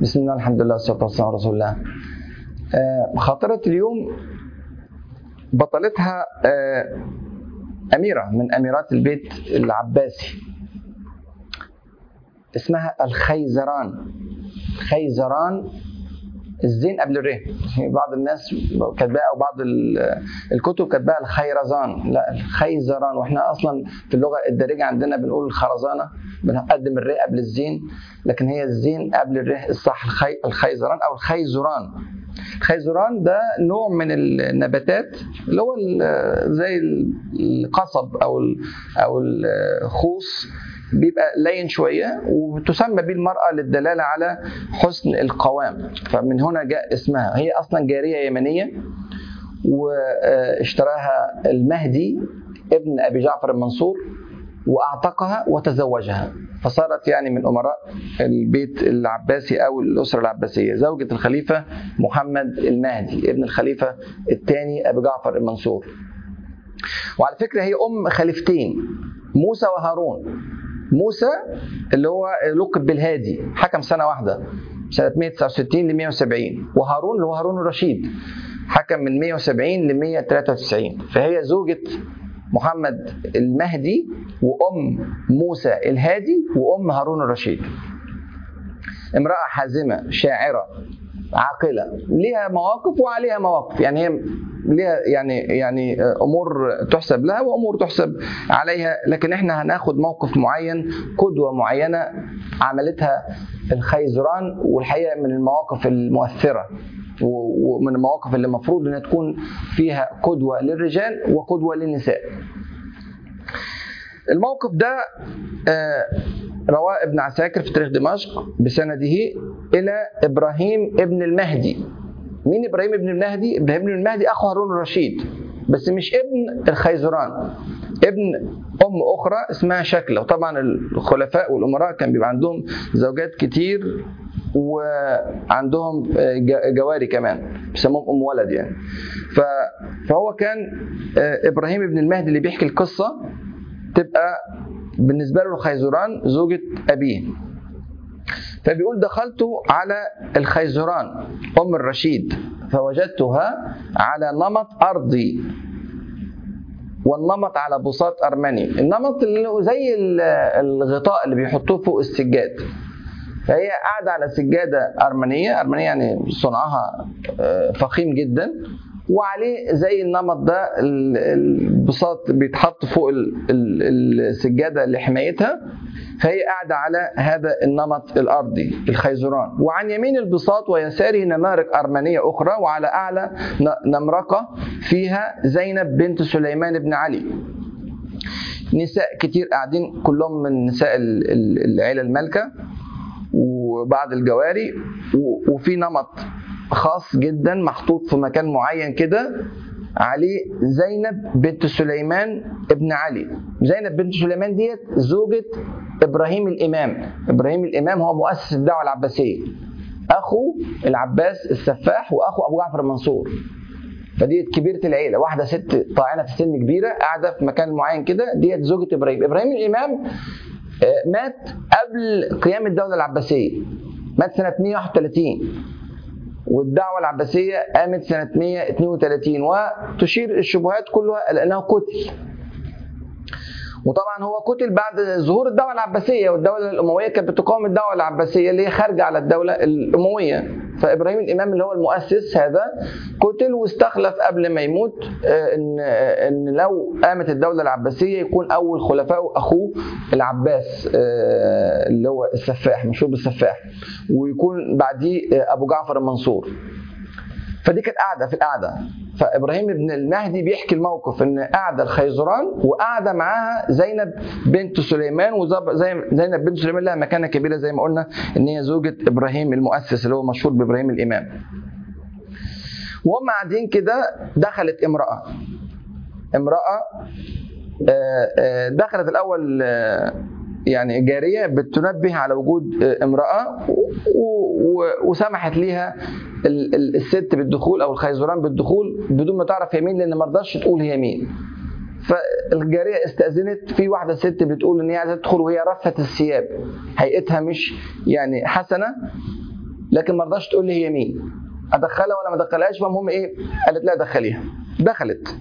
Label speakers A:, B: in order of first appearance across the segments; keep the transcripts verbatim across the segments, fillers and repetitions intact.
A: بسم الله الحمد لله والصلاة والسلام على رسول الله. خاطرة اليوم بطلتها أميرة من أميرات البيت العباسي، اسمها الخيزران. خيزران الزين قبل الره، بعض الناس كاتباها او بعض الكتب كاتباها الخيرزان، لا الخيزران. واحنا اصلا في اللغه الدارجه عندنا بنقول الخرزانه، بنقدم الره قبل الزين، لكن هي الزين قبل الره الصح. الخي الخيزران او الخيزران. الخيزران ده نوع من النباتات اللي هو زي القصب او او الخوص، بيبقى لين شويه، وتسمى به المراه للدلاله على حسن القوام، فمن هنا جاء اسمها. هي اصلا جاريه يمنيه، واشتراها المهدي ابن ابي جعفر المنصور واعتقها وتزوجها، فصارت يعني من امراء البيت العباسي او الاسره العباسيه، زوجة الخليفه محمد المهدي ابن الخليفه الثاني ابي جعفر المنصور. وعلى فكره هي ام خليفتين، موسى وهارون. موسى اللي هو لقب بالهادي، حكم سنه واحده سنه مئة وتسعة وستين ل مئة وسبعين، وهارون اللي هو هارون الرشيد حكم من مئة وسبعين ل مئة وثلاثة وتسعين، فهي زوجة محمد المهدي وام موسى الهادي وام هارون الرشيد. امراه حازمه شاعره عاقله، ليها مواقف وعليها مواقف، يعني هي ليها يعني يعني امور تحسب لها وامور تحسب عليها، لكن احنا هناخد موقف معين، قدوه معينه عملتها الخيزران، والحقيقه من المواقف المؤثره ومن المواقف اللي المفروض انها تكون فيها قدوه للرجال وقدوه للنساء. الموقف ده رواه ابن عساكر في تاريخ دمشق بسنده الى ابراهيم ابن المهدي. مين ابراهيم ابن المهدي؟ ابراهيم ابن المهدي اخو هارون الرشيد، بس مش ابن الخيزران، ابن ام اخرى اسمها شكله. وطبعا الخلفاء والامراء كان بيبقى عندهم زوجات كتير وعندهم جواري كمان بيسموهم ام ولد يعني. فهو كان ابراهيم ابن المهدي اللي بيحكي القصه تبقى بالنسبه له الخيزران زوجة ابيه. فبيقول دخلت على الخيزران ام الرشيد فوجدتها على نمط ارضي، والنمط على بساط ارمني. النمط اللي هو زي الغطاء اللي بيحطوه فوق السجاد، فهي قاعده على سجاده ارمنيه. ارمنيه يعني صنعها فخيم جدا، وعليه زي النمط ده البساط بيتحط فوق السجاده لحمايتها، فهي قاعده على هذا النمط الارضي الخيزران. وعن يمين البساط ويساره نمارق ارمنيه اخرى، وعلى اعلى نمرقه فيها زينب بنت سليمان بن علي. نساء كتير قاعدين كلهم من نساء العيله المالكه وبعض الجواري، وفي نمط خاص جدا محطوط في مكان معين كده عليه زينب بنت سليمان ابن علي. زينب بنت سليمان ديت زوجة إبراهيم الإمام. إبراهيم الإمام هو مؤسس الدعوة العباسية، أخو العباس السفاح وأخو أبو جعفر المنصور. فديت كبيرة العيلة، واحدة ست طاعنة في السن كبيرة قاعدة في مكان معين كده، ديت زوجة إبراهيم. إبراهيم الإمام مات قبل قيام الدولة العباسية، مات سنة مئة وواحد وثلاثين، والدعوة العباسية قامت سنة مئة واثنين وثلاثين، وتشير الشبهات كلها لأنه قتل. وطبعا هو قتل بعد ظهور الدولة العباسية، والدولة الأموية كانت بتقاوم الدولة العباسية اللي هي خارجة على الدولة الأموية. فإبراهيم الإمام اللي هو المؤسس هذا قتل، واستخلف قبل ما يموت إن إن لو قامت الدولة العباسية يكون أول خلفاء أخوه العباس اللي هو السفاح، مشهور بالسفاح، ويكون بعديه أبو جعفر المنصور. فدي كانت قاعدة في القعدة. فإبراهيم بن المهدي بيحكي الموقف إن قاعدة الخيزران وقاعدة معاها زينب بنت سليمان، وزينب بنت سليمان لها مكانة كبيرة زي ما قلنا إن هي زوجة إبراهيم المؤسس اللي هو مشهور بإبراهيم الإمام. وهم قاعدين كده دخلت امرأة امرأة دخلت الأول يعني جارية بتنبه على وجود امرأة، وسمحت ليها الست بالدخول أو الخيزران بالدخول بدون ما تعرف هي مين، لأن ما رضاش تقول هي مين. فالجارية استأذنت، في واحدة ست بتقول إن هي عايزة تدخل وهي رفة الثياب، هيئتها مش يعني حسنة، لكن ما رضاش تقول لي هي مين، ادخلها ولا ما ادخلهاش. فالمهم ايه، قالت لا دخليها. دخلت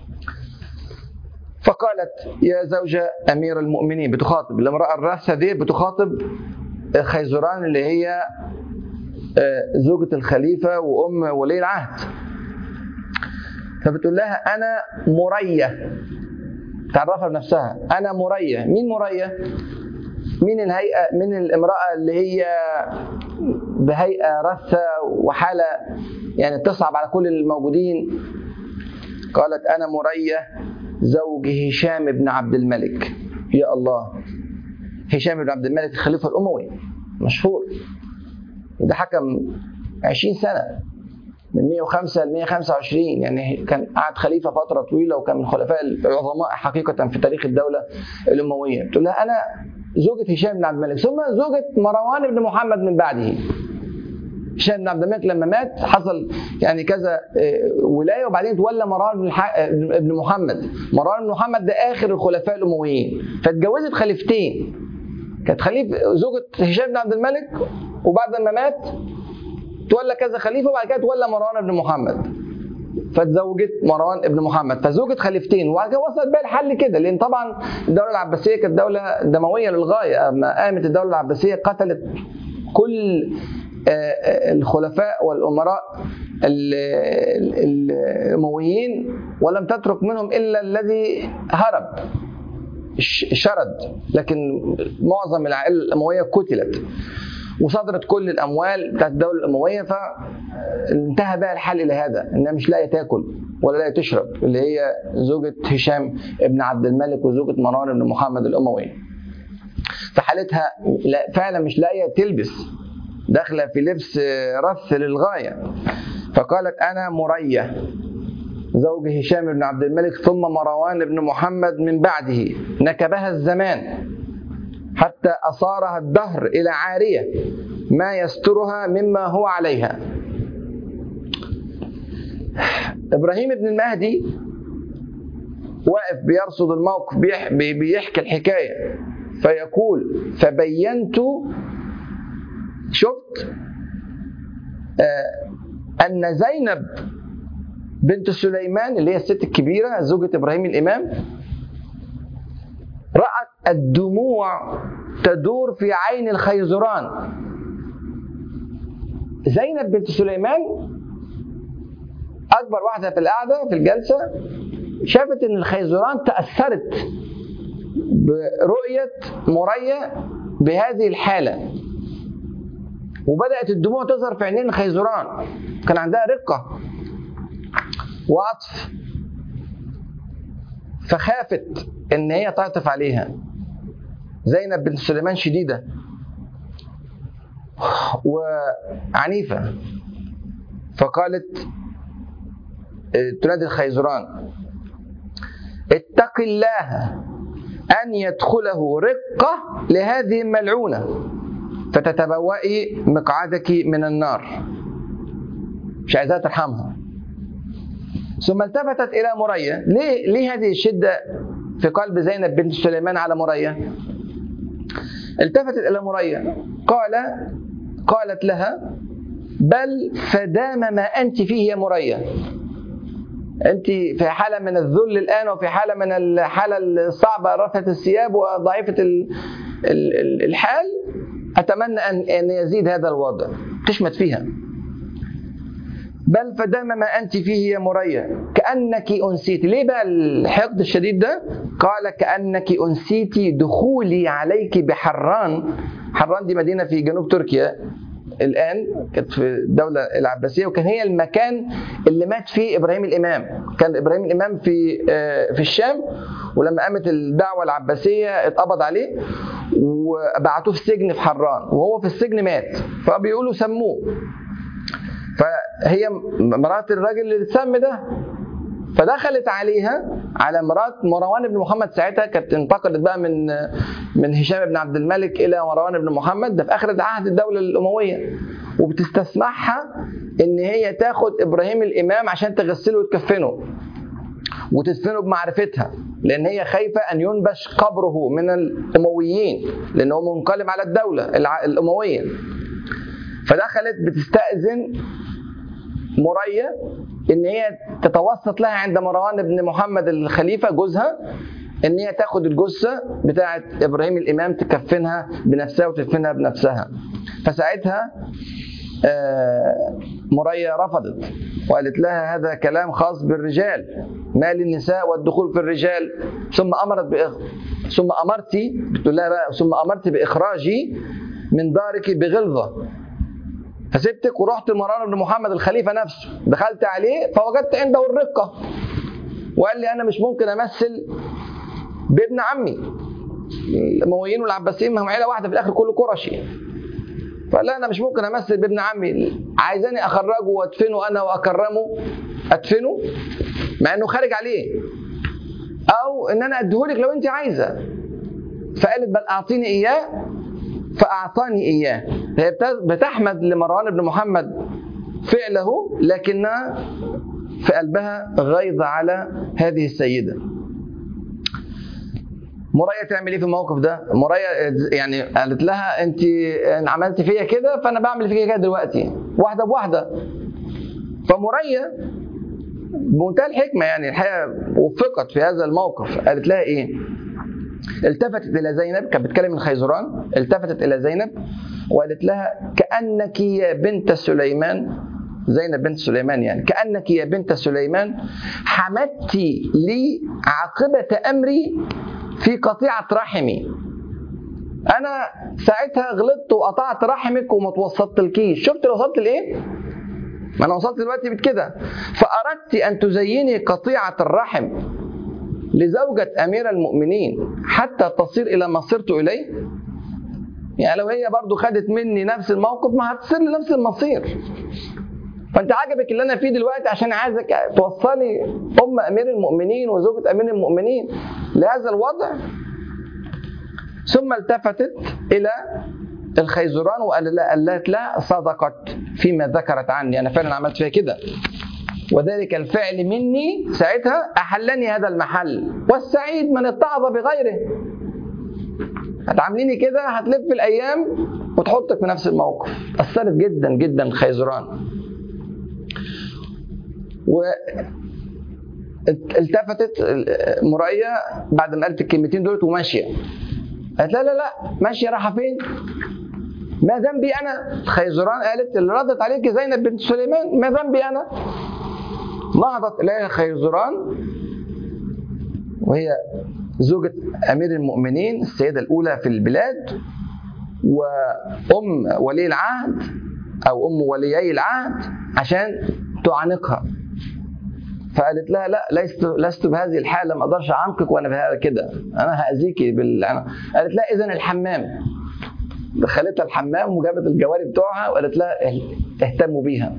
A: فقالت يا زوجة امير المؤمنين، بتخاطب الامراه الراسه دي، بتخاطب خيزران اللي هي زوجة الخليفة وام ولي العهد. فبتقول لها انا مرية، تعرفها بنفسها، انا مرية. مين مرية؟ مين الهيئة، من الامرأة اللي هي بهيئة رثة وحالة يعني تصعب على كل الموجودين. قالت أنا مرية زوج هشام بن عبد الملك. يا الله، هشام بن عبد الملك الخليفة الأموي مشهور، وده حكم عشرين سنة من مئة وخمسة ل مئة وخمسة وعشرين، يعني كان قعد خليفة فترة طويلة وكان من الخلفاء العظماء حقيقة في تاريخ الدولة الأموية. تقول لها أنا زوجة هشام بن عبد الملك، ثم زوجة مروان بن محمد من بعده. هشام بن عبد الملك لما مات حصل يعني كذا ولاية، وبعدين تولى مروان بن محمد. مروان بن محمد ده آخر الخلفاء الأمويين، فاتجوزت خليفتين. كانت خليفة زوجة هشام بن عبد الملك، وبعد ما مات تولى كذا خليفة، وبعد كده تولى مروان بن محمد، فتزوجت مروان ابن محمد، فزوجة خليفتين. وبعد كده وصلت بقى الحل كده، لان طبعا الدوله العباسيه كانت دوله دمويه للغايه. اما قامت الدوله العباسيه قتلت كل الخلفاء والامراء الامويين، ولم تترك منهم الا الذي هرب شرد، لكن معظم العائله الامويه قتلت، وصدرت كل الاموال بتاعت الدوله الامويه. فانتهى بقى الحال الى هذا، انها مش لاقيه تاكل ولا لاقيه تشرب، اللي هي زوجة هشام ابن عبد الملك وزوجة مروان بن محمد الاموي. فحالتها فعلا مش لاقيه تلبس، داخله في لبس رث للغايه. فقالت انا مرية زوج هشام بن عبد الملك ثم مروان بن محمد من بعده، نكبها الزمان حتى أصارها الدهر إلى عارية ما يسترها مما هو عليها. إبراهيم بن المهدي واقف بيرصد الموقف، بيحكي الحكاية، فيقول فبينت، شفت أن زينب بنت سليمان اللي هي الست الكبيرة زوجة إبراهيم الإمام رأت الدموع تدور في عين الخيزران. زينب بنت سليمان أكبر واحدة في القعدة في الجلسة، شافت أن الخيزران تأثرت برؤية مرية بهذه الحالة، وبدأت الدموع تظهر في عينين الخيزران. كان عندها رقة وعطف، فخافت ان هي تعطف عليها. زينب بنت سليمان شديدة وعنيفة، فقالت تنادي الخيزران اتق الله أن يدخله رقة لهذه الملعونة فتتبوئي مقعدك من النار. مش عايزاها ترحمها. ثم التفتت إلى مرية. ليه, ليه هذه الشدة في قلب زينب بنت سليمان على مرية؟ التفتت إلى مرية قال قالت لها بل فدام ما أنت فيه يا مرية، أنت في حالة من الذل الآن، وفي حالة من الحالة الصعبة، رفعة الثياب وضعيفة الحال. أتمنى أن يزيد هذا الوضع. تشمت فيها. بل فدام ما أنت فيه يا مرية كأنك أنسيت. ليه بقى الحقد الشديد ده؟ قال كأنك أنسيت دخولي عليك بحران. حران دي مدينة في جنوب تركيا الآن، كانت في الدولة العباسية، وكان هي المكان اللي مات فيه إبراهيم الإمام. كان إبراهيم الإمام في في الشام، ولما قامت الدعوة العباسية اتقبض عليه وبعتوه في سجن في حران، وهو في السجن مات، فبيقولوا سموه. فهي مرات الراجل اللي اتسمى ده، فدخلت عليها على مرات مروان بن محمد. ساعتها كانت انتقلت بقى من من هشام بن عبد الملك الى مروان بن محمد، ده في اخر عهد الدوله الامويه، وبتستسمحها ان هي تاخد ابراهيم الامام عشان تغسله وتكفنه وتدفنه بمعرفتها، لان هي خايفه ان ينبش قبره من الامويين، لانه منقلب على الدوله الامويه. فدخلت بتستأذن مريا ان هي تتوسط لها عند مروان بن محمد الخليفه جوزها، ان هي تاخد الجثه بتاعه ابراهيم الامام تكفنها بنفسها وتدفنها بنفسها. فساعتها مريا رفضت وقالت لها هذا كلام خاص بالرجال، ما للنساء والدخول في الرجال. ثم امرت بإخ... ثم امرتي بتقول لها بقى ثم امرت باخراجي من دارك بغلظه. فسبتك ورحت لمروان بن محمد الخليفه نفسه، دخلت عليه فوجدت عنده الرقه، وقال لي انا مش ممكن امثل بابن عمي. الامويين والعباسيين ما هم عيله واحده في الاخر كله قرشي. فقال لا انا مش ممكن امثل بابن عمي، عايزاني اخرجه وادفنه انا واكرمه ادفنه مع انه خارج عليه، او ان انا اديهولك لو انت عايزه. فقالت بل اعطيني اياه، فاعطاني اياه. هي بتحمد لمروان بن محمد فعله، لكنها في قلبها غيظ على هذه السيده. مريا تعمل ايه في الموقف ده؟ مريا يعني قالت لها انت عملتي فيا كده فانا بعمل فيا كده دلوقتي، واحده بواحده. فمريا بمنتهى الحكمه يعني الحقيقه وفقت في هذا الموقف. قالت لها ايه؟ التفتت الى زينب، كانت بتكلم من خيزران، التفتت الى زينب وقالت لها كأنك يا بنت سليمان، زينب بنت سليمان يعني، كأنك يا بنت سليمان حمدت لي عاقبة أمري في قطيعة رحمي. أنا ساعتها غلطت وقطعت رحمك وما توسطتلكيش. شفت لو وصلت لإيه؟ ما أنا وصلت دلوقتي بكده. فأردت أن تزيني قطيعة الرحم لزوجة أمير المؤمنين حتى تصير إلى ما صرت إليه. يعني لو هي برضو خدت مني نفس الموقف ما هتصير لنفس المصير. فأنت عجبك اللي أنا فيه دلوقتي عشان عايزك توصلي أم أمير المؤمنين وزوجة أمير المؤمنين لهذا الوضع. ثم التفتت إلى الخيزران وقالت لا صدقت فيما ذكرت عني، أنا فعلا عملت فيها كده، وذلك الفعل مني ساعتها أحلني هذا المحل، والسعيد من اتعظ بغيره. هتعامليني كده هتلف الأيام وتحطك في نفس الموقف. أثرت جدا جدا خيزران. والتفتت مريا بعد ما قالت الكلمتين دول وماشية. قالت لا لا لا ماشية رايحة فين؟ ما ذنبي أنا؟ خيزران قالت اللي ردت عليك زينب بنت سليمان، ما ذنبي أنا؟ نهضت إليها خيزران وهي زوجة أمير المؤمنين السيدة الأولى في البلاد وأم ولي العهد أو أم وليي العهد عشان تعانقها. فقالت لها لا لست لست بهذه الحالة، ما أقدرش أعنقك وأنا بهذا كده، أنا هأذيكي بال. قالت لا إذن الحمام. دخلتها الحمام وجابت الجواري بتوعها وقالت لها اهتموا بيها.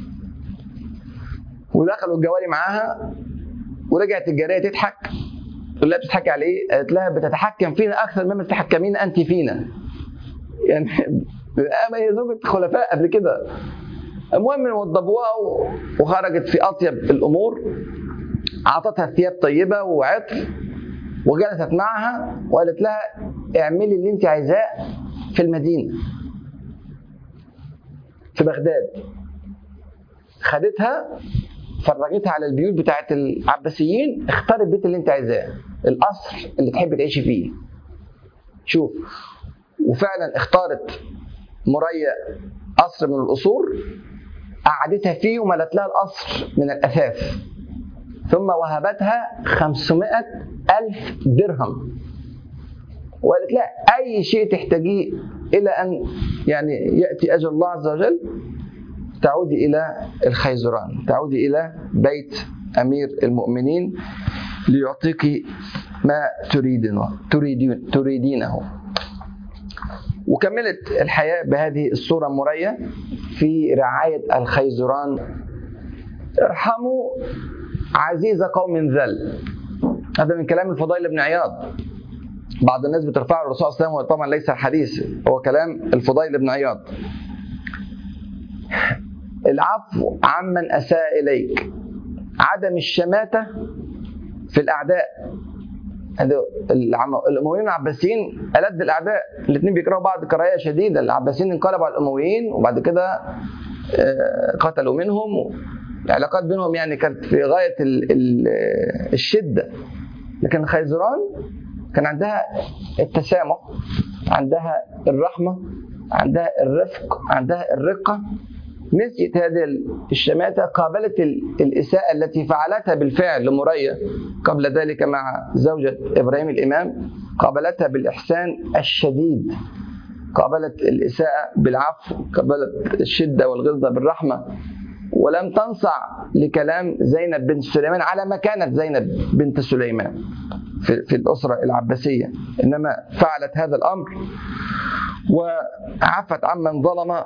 A: ودخلوا الجواري معاها ورجعت الجارية تضحك. تقول لها بتضحكي على ايه؟ قالت لها بتتحكم فينا اكثر مما تتحكمين انت فينا. يعني هي زوجة خلفاء قبل كده. المهم وضبوها وخرجت في اطيب الامور، اعطتها ثياب طيبه وعطر وجلست معها وقالت لها اعملي اللي انت عايزاه في المدينه في بغداد. خدتها فرجتها على البيوت بتاعت العباسيين، اختار البيت اللي انت عايزاه، القصر اللي تحب تعيشي فيه. شوف، وفعلا اختارت مريا قصر من القصور قعدتها فيه وملت لها القصر من الاثاث، ثم وهبتها خمسمائة ألف درهم وقالت لها اي شيء تحتاجيه الى ان يعني ياتي اجل الله عز وجل تعودي إلى الخيزران، تعودي إلى بيت أمير المؤمنين ليعطيك ما تريدينه تريدين تريدينه. وكملت الحياة بهذه الصورة مريا في رعاية الخيزران. ارحموا عزيز قوم ذل. هذا من كلام الفضيل بن عياض. بعض الناس بترفعه الرسول صلى الله عليه وسلم، وطبعا ليس الحديث، هو كلام الفضيل بن عياض. العفو عمن أساء إليك، عدم الشماتة في الأعداء، هذول الامويين والعباسيين ألد الاعداء، الاثنين بيكرهوا بعض كراهيه شديده. العباسيين انقلبوا على الامويين وبعد كده قتلوا منهم، العلاقات بينهم يعني كانت في غايه الشده. لكن خيزران كان عندها التسامح، عندها الرحمه، عندها الرفق، عندها الرقه. نسيت هذه الشماتة، قابلت الإساءة التي فعلتها بالفعل لمريا قبل ذلك مع زوجة إبراهيم الإمام، قابلتها بالإحسان الشديد، قابلت الإساءة بالعفو، قابلت الشدة والغلظة بالرحمة، ولم تنصع لكلام زينب بنت سليمان على ما كانت زينب بنت سليمان في, في الأسرة العباسية، إنما فعلت هذا الأمر وعفت عمن ظلم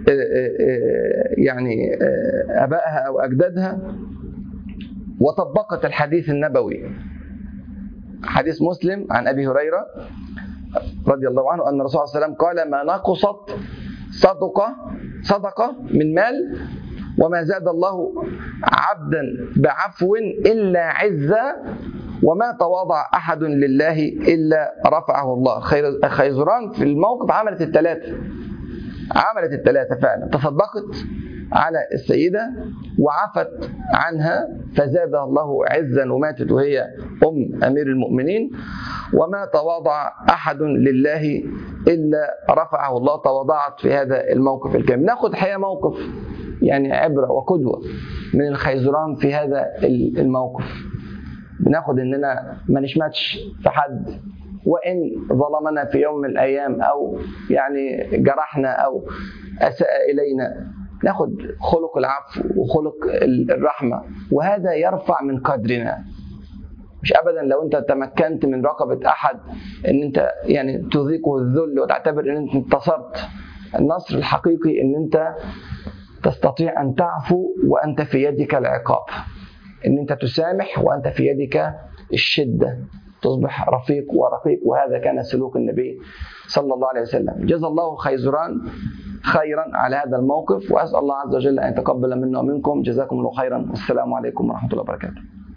A: يعني آبائها أو أجدادها، وطبقت الحديث النبوي، حديث مسلم عن أبي هريرة رضي الله عنه أن الرسول صلى الله عليه وسلم قال: ما نقصت صدقة صدقة من مال وما زاد الله عبدا بعفو إلا عزا وما تواضع أحد لله إلا رفعه الله. خيزران في الموقف عملت الثلاثة، عملت الثلاثة فعلا، تصدقت على السيدة وعفت عنها فزادها الله عزا وماتت وهي أم أمير المؤمنين، وما تواضع أحد لله إلا رفعه الله، تواضعت في هذا الموقف الكامل. ناخذ حقيقة موقف يعني عبرة وقدوة من الخيزران في هذا الموقف، بناخد اننا ما نشمتش في حد وان ظلمنا في يوم من الايام او يعني جرحنا او اساء الينا، ناخد خلق العفو وخلق الرحمه، وهذا يرفع من قدرنا. مش ابدا لو انت تمكنت من رقبه احد ان انت يعني تذيقه الذل وتعتبر ان انت انتصرت. النصر الحقيقي ان انت تستطيع ان تعفو وانت في يدك العقاب، ان انت تسامح وانت في يدك الشده، تصبح رفيق ورقيق. وهذا كان سلوك النبي صلى الله عليه وسلم. جزا الله خيزران خيرا على هذا الموقف، واسال الله عز وجل ان يتقبل منا ومنكم. جزاكم الله خيرا، والسلام عليكم ورحمه الله وبركاته.